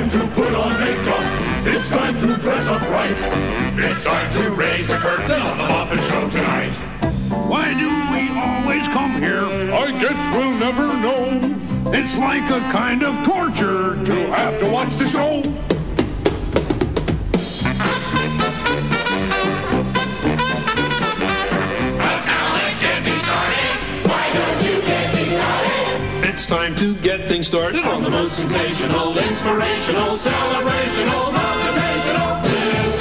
time to put on makeup. It's time to dress up right. It's time to raise the curtain on the Muppet Show tonight. Why do we always come here? I guess we'll never know. It's like a kind of torture To have to watch the show. It's time to get things started On the most sensational, inspirational, celebrational, motivational,